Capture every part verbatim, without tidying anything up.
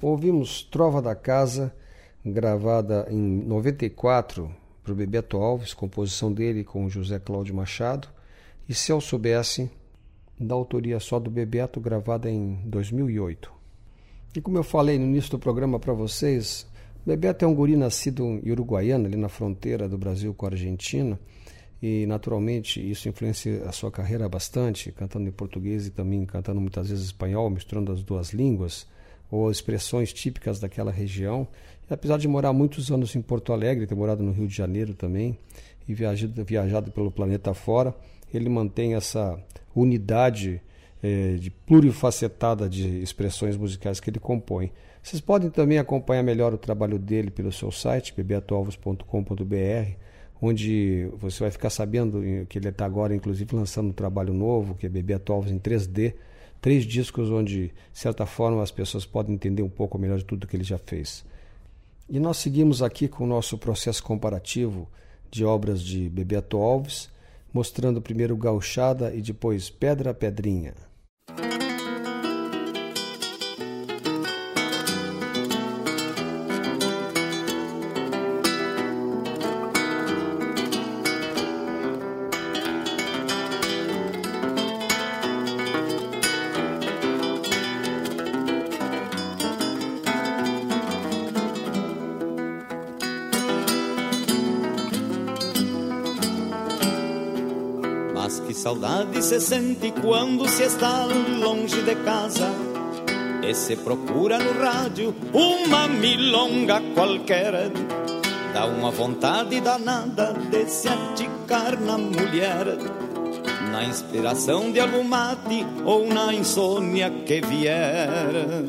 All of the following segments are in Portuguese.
Ouvimos Trova da Casa, gravada em noventa e quatro para o Bebeto Alves, composição dele com José Cláudio Machado, e Se Eu Soubesse, da autoria só do Bebeto, gravada em dois mil e oito. E como eu falei no início do programa para vocês, Bebeto é um guri nascido em Uruguaiana, ali na fronteira do Brasil com a Argentina, e naturalmente isso influencia a sua carreira bastante, cantando em português e também cantando muitas vezes espanhol, misturando as duas línguas, ou expressões típicas daquela região. E apesar de morar muitos anos em Porto Alegre, ter morado no Rio de Janeiro também, e viajado, viajado pelo planeta fora, ele mantém essa unidade eh, de plurifacetada de expressões musicais que ele compõe. Vocês podem também acompanhar melhor o trabalho dele pelo seu site, bebeto alves ponto com ponto b r, onde você vai ficar sabendo que ele está agora, inclusive, lançando um trabalho novo, que é Bebeto Alves em três D, três discos onde, de certa forma, as pessoas podem entender um pouco melhor de tudo que ele já fez. E nós seguimos aqui com o nosso processo comparativo de obras de Bebeto Alves, mostrando primeiro Gauchada e depois Pedra Pedrinha. Saudade se sente quando se está longe de casa e se procura no rádio uma milonga qualquer. Dá uma vontade danada de se aticar na mulher, na inspiração de algum mate ou na insônia que vier.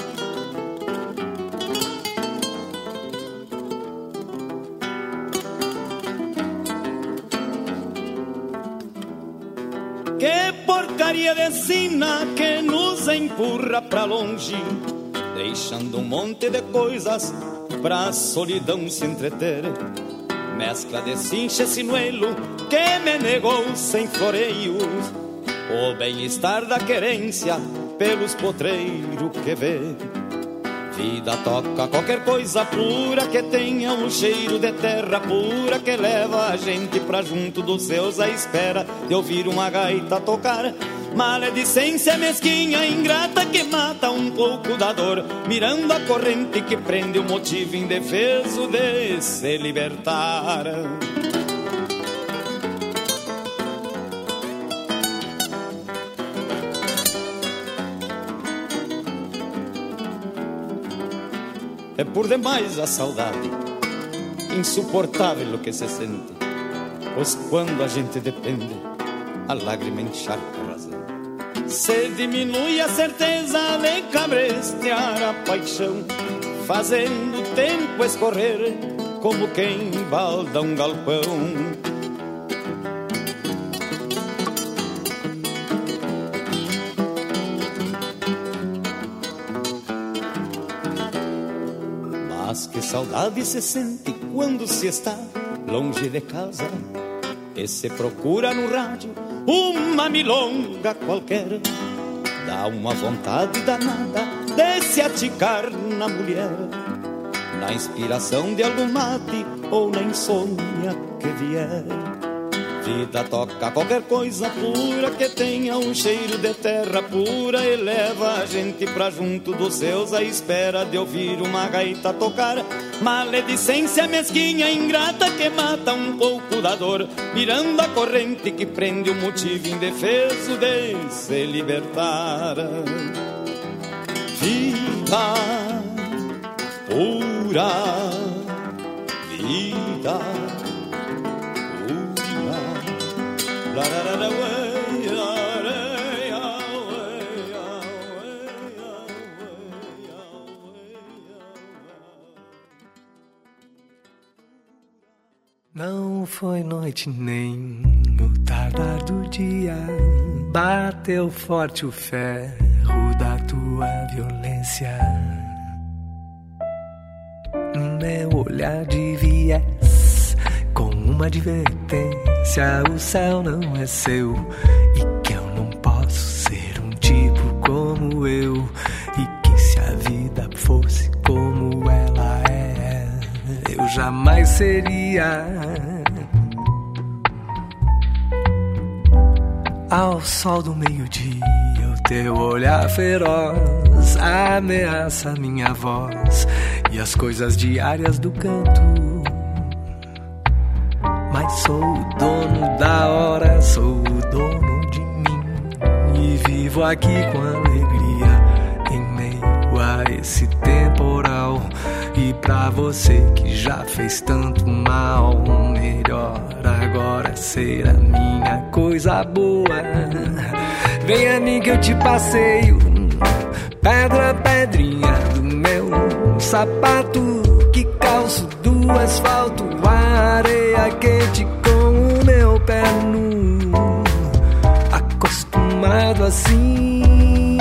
De sina que nos empurra pra longe, deixando um monte de coisas pra solidão se entreter. Mescla de cincha e sinuelo que me negou sem floreios o bem-estar da querência pelos potreiros que vê. Vida toca qualquer coisa pura que tenha um cheiro de terra pura, que leva a gente pra junto dos seus à espera de ouvir uma gaita tocar. Maledicência mesquinha, ingrata que mata um pouco da dor, mirando a corrente que prende o motivo indefeso de se libertar. É por demais a saudade, insuportável o que se sente, pois quando a gente depende, a lágrima encharca a razão. Se diminui a certeza de cabrestear a paixão, fazendo o tempo escorrer como quem balda um galpão. Mas que saudade se sente quando se está longe de casa e se procura no rádio uma milonga qualquer. Dá uma vontade danada de se aticar na mulher, na inspiração de algum mate ou na insônia que vier. Vida toca qualquer coisa pura que tenha um cheiro de terra pura e leva a gente pra junto dos seus à espera de ouvir uma gaita tocar. Maledicência mesquinha, ingrata que mata um pouco da dor, mirando a corrente que prende o motivo indefeso de se libertar. Vida pura, vida não foi noite nem o tardar do dia, bateu forte o ferro da tua violência. Meu olhar de viés com uma advertência, o céu não é seu e que eu não posso ser um tipo como eu, e que se a vida fosse jamais seria. Ao sol do meio-dia, o teu olhar feroz ameaça minha voz e as coisas diárias do canto. Mas sou o dono da hora, sou o dono de mim e vivo aqui com alegria em meio a esse temporal. E pra você que já fez tanto mal, melhor agora ser a minha coisa boa. Vem a mim que eu te passeio, pedra, pedrinha do meu sapato que calço do asfalto, a areia quente com o meu pé nu, acostumado assim.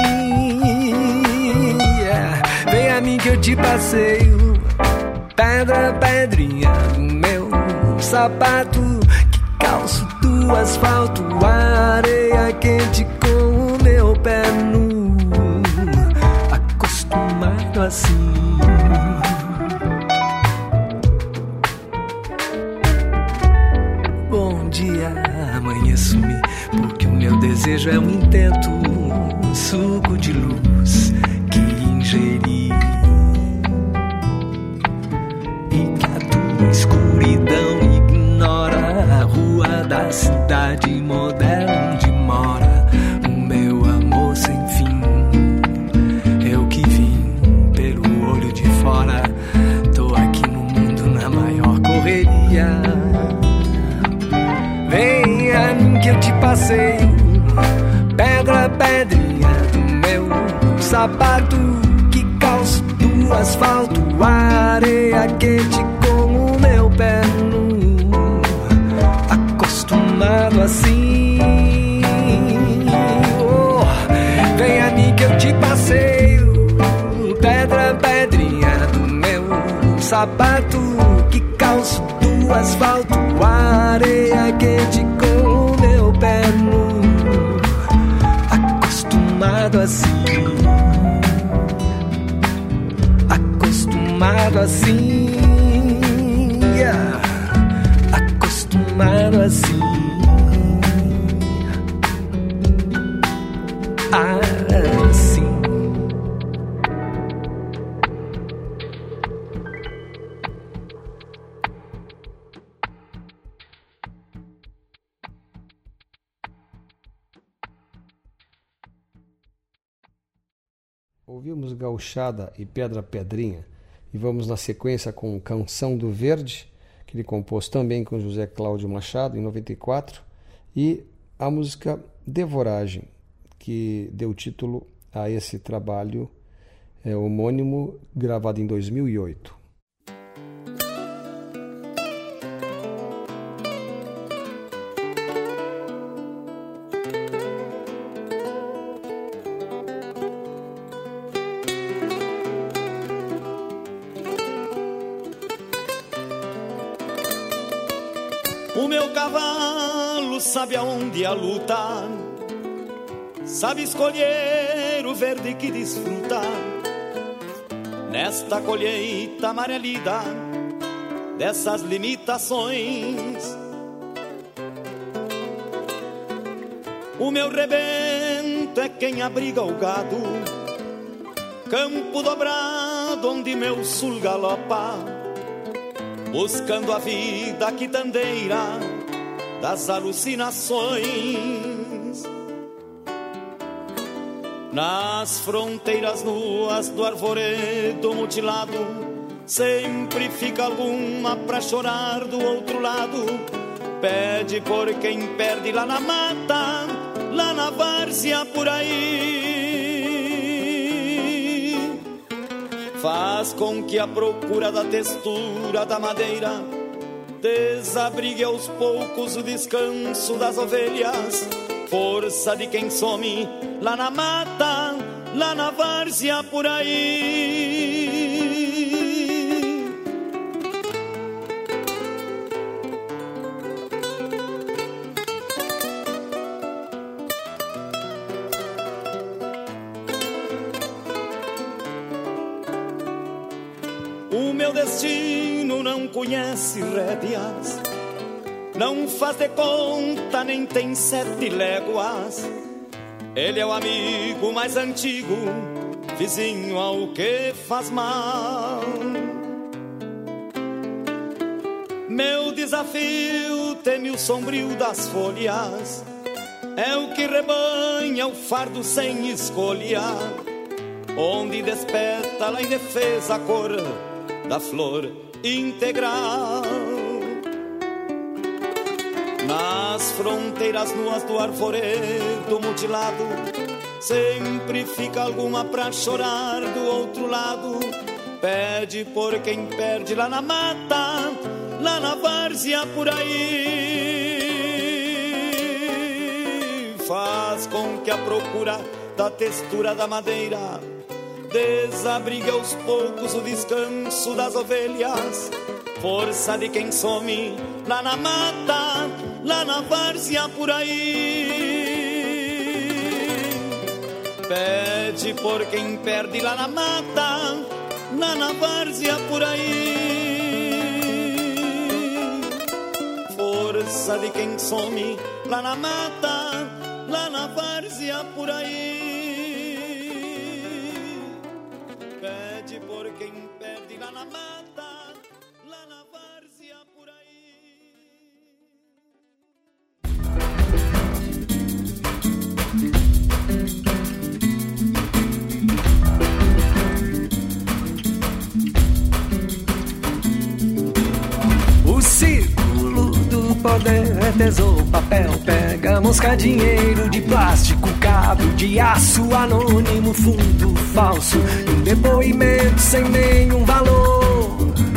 Yeah. Vem a mim que eu te passeio, pedra, pedrinha do meu sapato que calço do asfalto, a areia quente com o meu pé nu, acostumado assim. Bom dia, amanheço-me, porque o meu desejo é um intento, um suco de luz que ingeri. Escuridão ignora a rua da cidade moderna onde mora o meu amor sem fim. Eu que vim pelo olho de fora, tô aqui no mundo na maior correria. Vem a mim que eu te passeio, pedra, pedrinha do meu sapato que calço do asfalto, a areia quente com o meu pé nu, acostumado assim. Oh, vem a mim que eu te passeio, pedra, pedrinha do meu sapato que calço do asfalto, a areia quente com o meu pé nu, acostumado assim. Acostumado assim, yeah. Acostumado assim, assim. Ouvimos Gauchada e Pedra Pedrinha e vamos na sequência com Canção do Verde, que ele compôs também com José Cláudio Machado em noventa e quatro, e a música Devoragem, que deu título a esse trabalho é, homônimo, gravado em dois mil e oito. O meu cavalo sabe aonde a luta, sabe escolher o verde que desfruta. Nesta colheita amarelida dessas limitações, o meu rebento é quem abriga o gado, campo dobrado onde meu sul galopa, buscando a vida quitandeira das alucinações. Nas fronteiras nuas do arvoredo mutilado, sempre fica alguma pra chorar do outro lado. Pede por quem perde lá na mata, lá na várzea por aí. Faz com que a procura da textura da madeira desabrigue aos poucos o descanso das ovelhas, força de quem some lá na mata, lá na várzea por aí. O meu destino Meu não conhece rédeas, não faz de conta, nem tem sete léguas. Ele é o amigo mais antigo, vizinho ao que faz mal. Meu desafio teme o sombrio das folhas, é o que rebanha o fardo sem escolha, onde desperta lá em defesa a cor da flor integral. Nas fronteiras nuas do arvoredo mutilado, sempre fica alguma pra chorar do outro lado. Pede por quem perde lá na mata, lá na várzea por aí. Faz com que a procura da textura da madeira desabrigue aos poucos o descanso das ovelhas. Força de quem some lá na mata, lá na várzea por aí. Pede por quem perde lá na mata, lá na várzea por aí. Força de quem some lá na mata, lá na várzea por aí. Pede por quem perde lá na mata, lá na várzea por aí. O círculo do poder retesou papel, pega, mosca, dinheiro de plástico, cabo de aço, anônimo, fundo falso, um depoimento sem nenhum valor.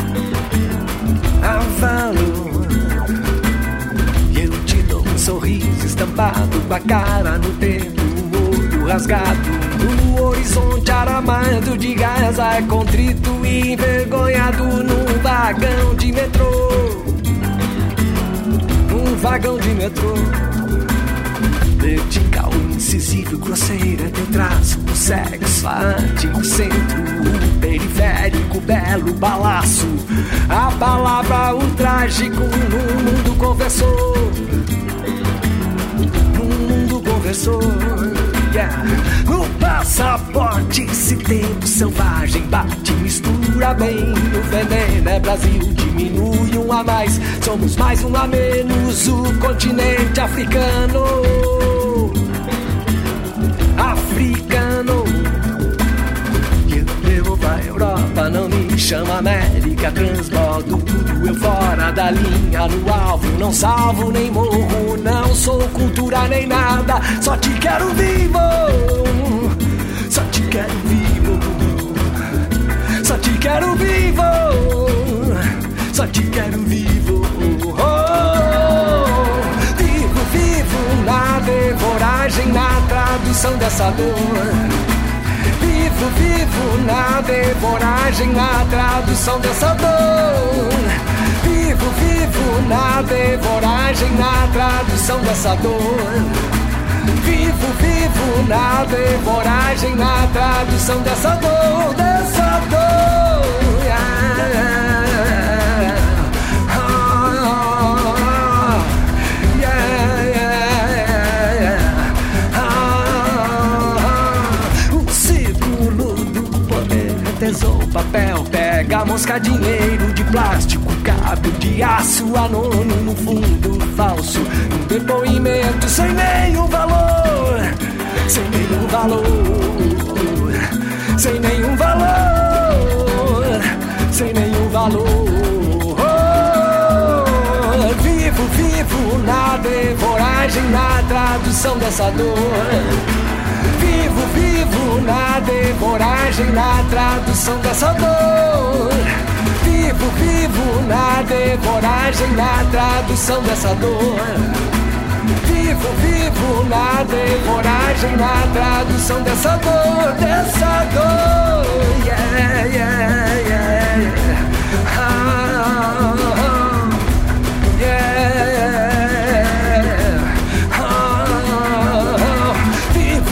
A valor. E eu te dou um sorriso estampado com a cara no tempo, o olho rasgado no horizonte aramado de Gaza, é contrito e envergonhado num vagão de metrô. Num vagão de metrô. Vertical, incisivo, grosseira, teu traço, o sexo, a arte, o centro, o periférico, belo balaço. A palavra, o trágico, no mundo conversou. No mundo conversou, yeah. O passaporte, esse tempo selvagem, bate, mistura bem. O veneno é Brasil, diminui um a mais. Somos mais um a menos, o continente africano. Africano. Que eu levo pra Europa, não me chama América. Transbordo tudo eu fora da linha, no alvo. Não salvo nem morro, não sou cultura nem nada. Só te quero vivo, só te quero vivo, só te quero vivo, só te quero vivo. Oh, oh. Vivo, vivo na devoragem, na tradução dessa dor. Vivo, vivo na devoragem, na tradução dessa dor. Vivo, vivo na devoragem, na tradução dessa dor. Vivo, vivo na devoragem, na tradução dessa dor, dessa dor. Yeah. O papel, pega, mosca, dinheiro de plástico, cabo de aço, anônimo, fundo falso, um depoimento sem nenhum valor, sem nenhum valor, sem nenhum valor, sem nenhum valor. Oh, vivo, vivo na devoragem, na tradução dessa dor. Vivo, vivo na devoragem, na tradução dessa dor. Vivo, vivo na devoragem, na tradução dessa dor. Vivo, vivo na devoragem, na tradução dessa dor, dessa dor. Yeah, yeah, yeah, yeah. Ah, yeah.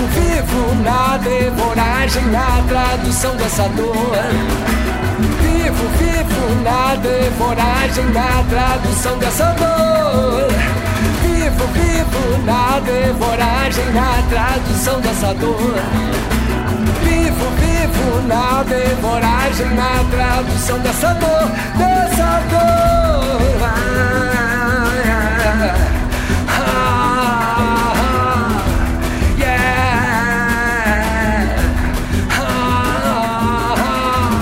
Na devoragem, na tradução dessa dor. Vivo, Vivo, vivo na devoragem, na tradução dessa dor. Vivo, vivo na devoragem, na tradução dessa dor. Vivo, vivo na devoragem, na tradução dessa dor, dessa dor. Ah, ah, ah, yeah. Ah, ah.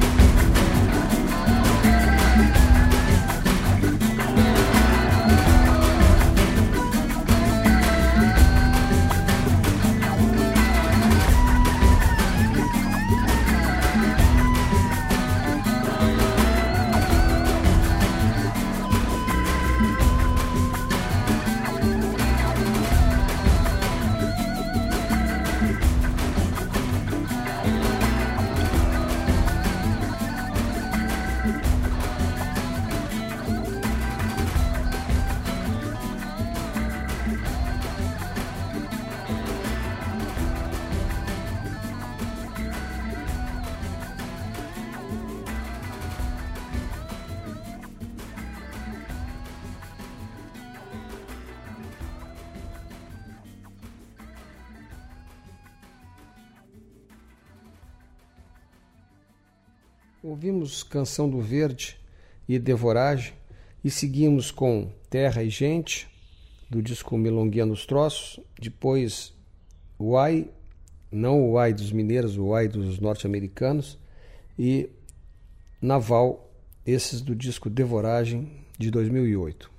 Ouvimos Canção do Verde e Devoragem e seguimos com Terra e Gente, do disco Milonguinha nos Troços, depois Uai, não o Uai dos mineiros, o Uai dos norte-americanos, e Naval, esses do disco Devoragem, de dois mil e oito.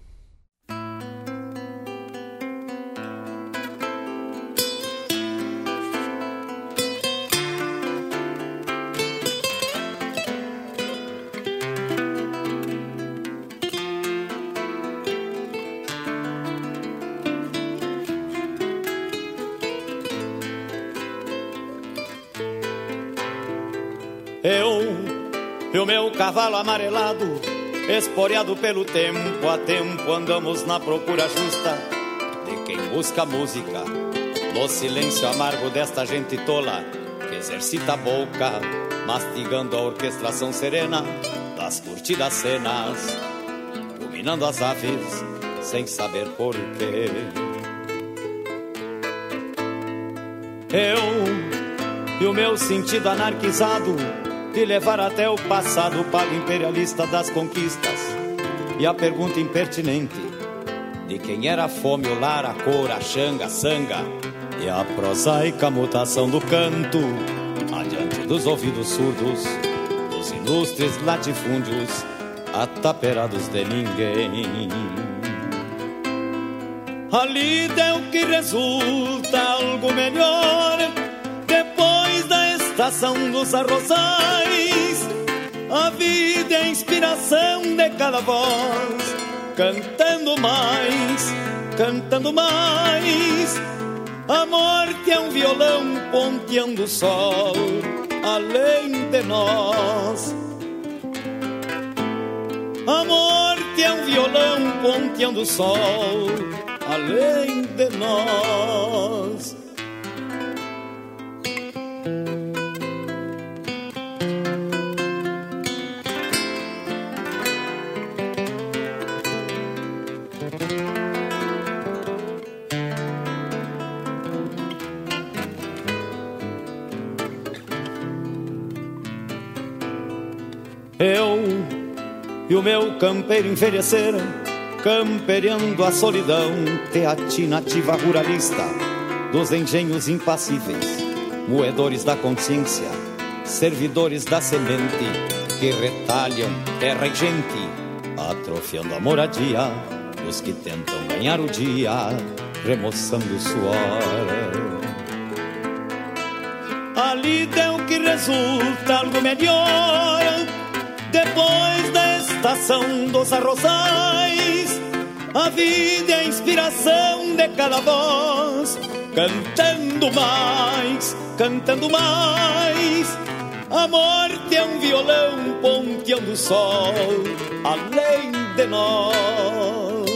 Eu e o meu cavalo amarelado, esporeado pelo tempo a tempo, andamos na procura justa de quem busca música, no silêncio amargo desta gente tola que exercita a boca, mastigando a orquestração serena das curtidas cenas, ruminando as aves sem saber porquê. Eu e o meu sentido anarquizado de levar até o passado o pago imperialista das conquistas, e a pergunta impertinente de quem era a fome, o lar, a cor, a xanga, a sanga, e a prosaica mutação do canto adiante dos ouvidos surdos dos ilustres latifúndios ataperados de ninguém. A lida é o que resulta algo melhor depois da estação dos arrozais. A vida é a inspiração de cada voz, cantando mais, cantando mais. A morte é um violão ponteando o sol além de nós. A morte é um violão ponteando o sol além de nós. Eu e o meu campeiro envelheceram, campereando a solidão teatinativa ruralista dos engenhos impassíveis, moedores da consciência, servidores da semente que retalham terra e gente, atrofiando a moradia dos que tentam ganhar o dia, remoçando o suor. A lida é o que resulta algo melhor depois da estação dos arrozais. A vida é a inspiração de cada voz, cantando mais, cantando mais. A morte é um violão ponteando o sol além de nós.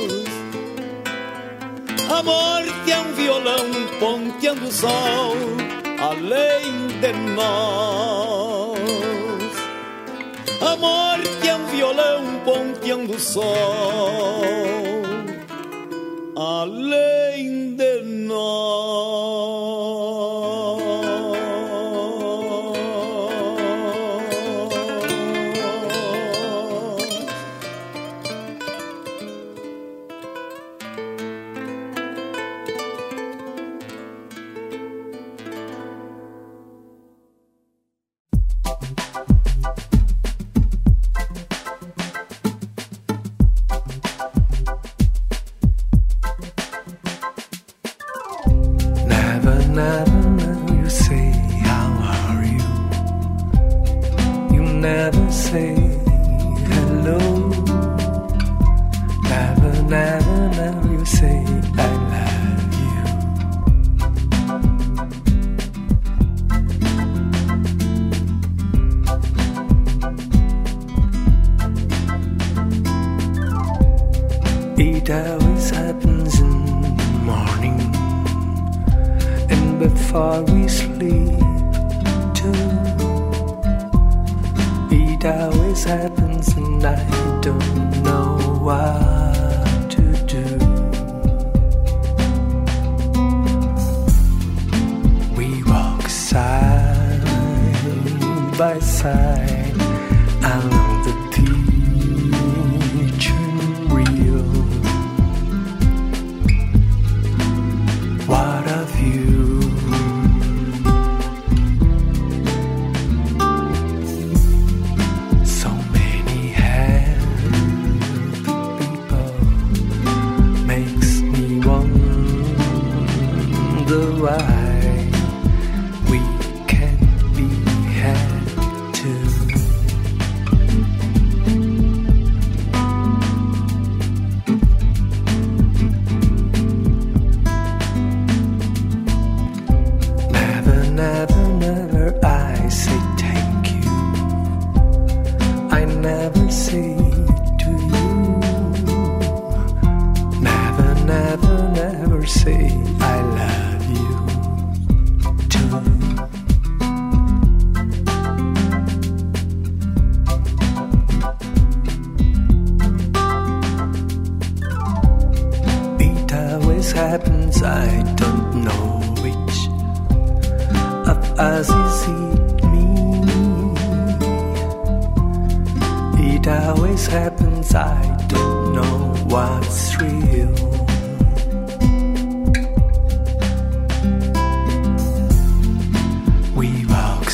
A morte é um violão ponteando o sol além de nós. A morte tateando o sol além de nós. It always happens in the morning and before we sleep too. It always happens and I don't know what to do. We walk side by side along the beach in Rio. What of you? So many happy people makes me wonder why we can't be happy too. Never, never I say thank you. I never say to you. Never, never, never say I love you too. It always happens, I don't know which as is it me. It always happens, I don't know what's real. We walk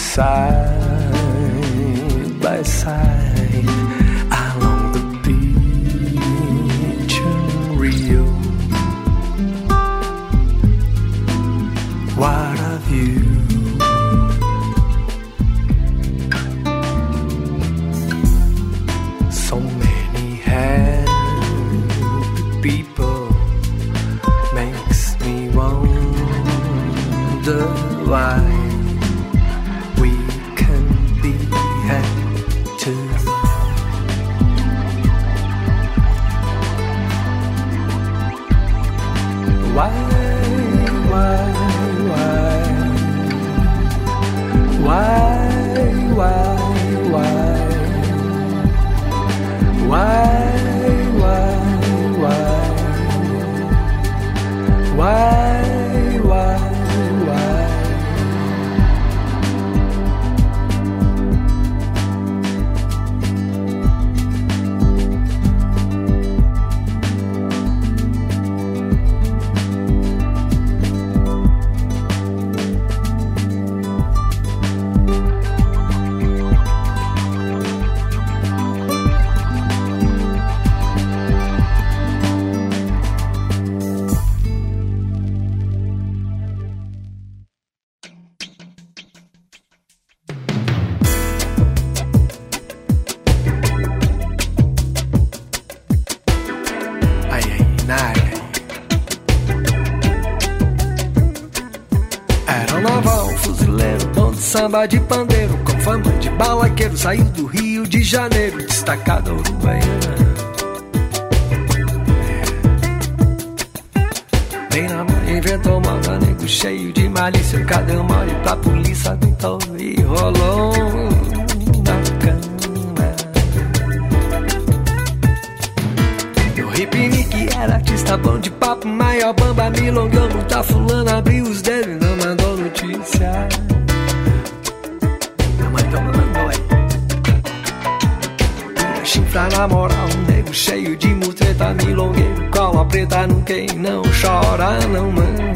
side by side along the beach in Rio. What of you? So many happy people makes me wonder why we can be happy too. Why, why, why, why, why, why? Why, why, why, why, why, why? Aeronaval, fuzileiro, bom de samba de pandeiro, com fama de balaqueiro, saiu do Rio de Janeiro, destacado uruguaiana. Bem na mão inventou moda, nego cheio de malícia, cadê o mole pra polícia, tentou e rolou na cana. Ripinique era artista bom de papo, maior bamba, milongão, muita fulana, abriu os dedos e não mandou notícia. Não mandou, não mandou, aí. Pura chifra na moral, um nego cheio de mutreta, milongueiro, cola preta, não quem não chora, não mama.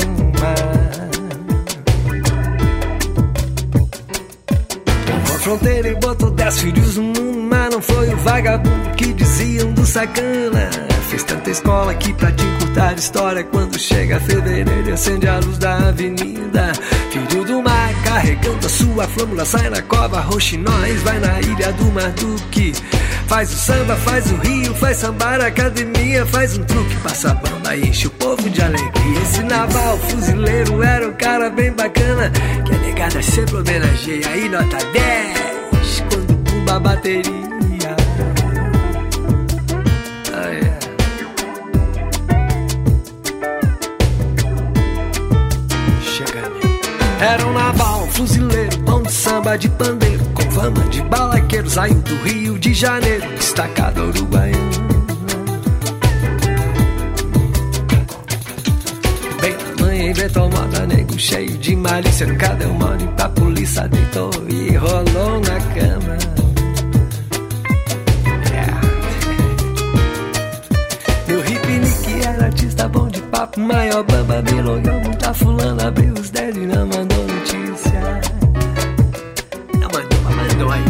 Fronteira e botou dez filhos no mundo, mas não foi o vagabundo que diziam do sacana. Fez tanta escola que pra te encurtar história, quando chega fevereiro ele acende a luz da avenida. Filho do mar, carregando a sua flâmula, sai na cova, roxinóis, vai na ilha do Marduque. Faz o samba, faz o rio, faz sambar a academia, faz um truque, passa a banda e enche o povo de alegria. Esse naval fuzileiro era um cara bem bacana, que a negada sempre homenageia, aí nota dez, quando pumba a bateria. Ah, yeah. Era um naval, fuzileiro, bom de samba, de pandeiro, com fama de balaqueiro, saiu do Rio de Janeiro, destacado uruguaiano. Bem tamanho e bem tomada, nego cheio de malícia, nunca deu mole pra polícia, deitou e rolou na cama. Yeah. Meu hipnique era artista bom de papo, maior bamba, milongão, muita fulana, abriu os dedos e não mandou notícia. Não mandou, mas mandou aí.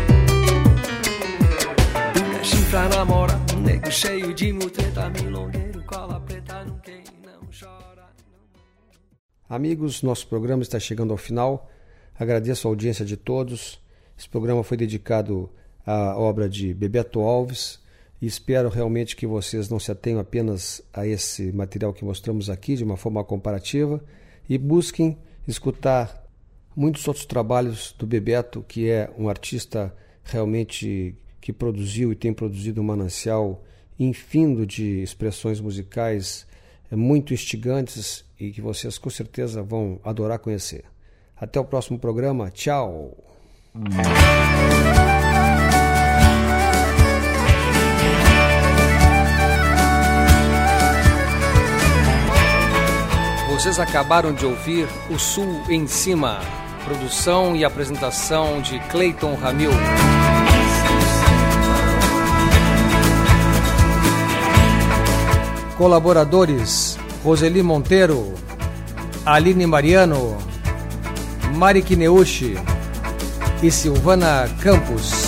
Pura chifra na moral, um nego cheio de mutreta, milongueiro, cola preta, não quem não chora. Amigos, nosso programa está chegando ao final. Agradeço a audiência de todos. Esse programa foi dedicado à obra de Bebeto Alves e espero realmente que vocês não se atenham apenas a esse material que mostramos aqui de uma forma comparativa e busquem escutar muitos outros trabalhos do Bebeto, que é um artista realmente que produziu e tem produzido um manancial infindo de expressões musicais muito instigantes e que vocês com certeza vão adorar conhecer. Até o próximo programa. Tchau! Vocês acabaram de ouvir O Sul em Cima, produção e apresentação de Cleiton Ramil. Colaboradores: Roseli Monteiro, Aline Mariano, Mari Kineuchi e Silvana Campos.